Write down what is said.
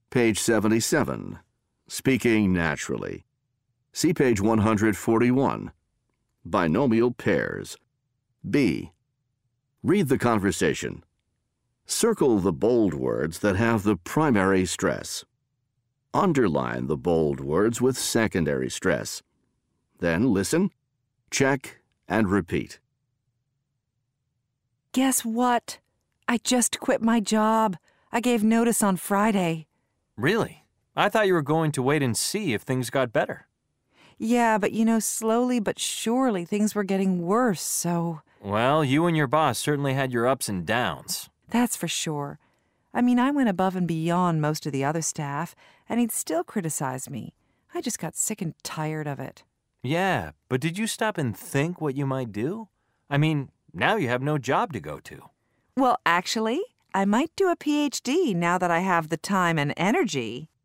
Page 77. Speaking naturally. See page 141. Binomial pairs. B. Read the conversation. Circle the bold words that have the primary stress. Underline the bold words with secondary stress. Then listen, check, and repeat. Guess what? I just quit my job. I gave notice on Friday. Really? I thought you were going to wait and see if things got better. Yeah, but slowly but surely things were getting worse, so... Well, you and your boss certainly had your ups and downs. That's for sure. I went above and beyond most of the other staff, and he'd still criticize me. I just got sick and tired of it. Yeah, but did you stop and think what you might do? Now you have no job to go to. Well, actually, I might do a PhD now that I have the time and energy.